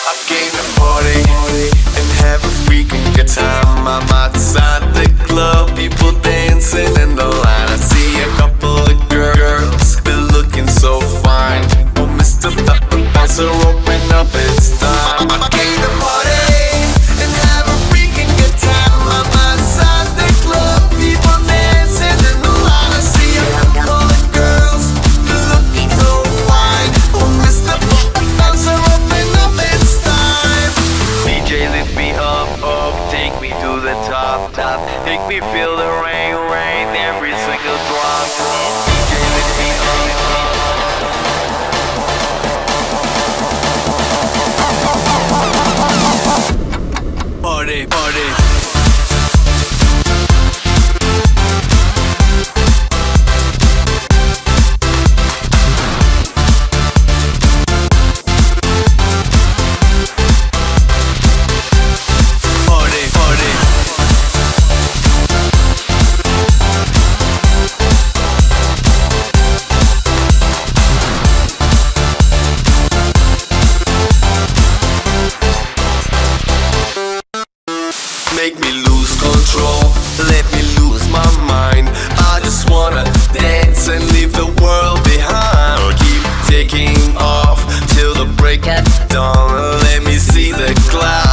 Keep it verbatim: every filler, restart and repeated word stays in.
I came to party and have a freaking good time. I'm outside the club, people dancing in the line. I see a couple of girls, they're looking so fine. Oh, Mister Bouncer, open up, it's time. I came to party and have a freaking good time. I'm outside the club, people dancing in the line. I see a couple of girls, they're looking so fine. Oh, Mister Bouncer, open up, it's time. D J, lift me up, up, take me to the top, top. Make me feel the rain, rain, every single drop. D J, lift me up, up. Party, party. Make me lose control, let me lose my mind. I just wanna dance and leave the world behind. Keep taking off till the break of dawn. Let me see the clouds.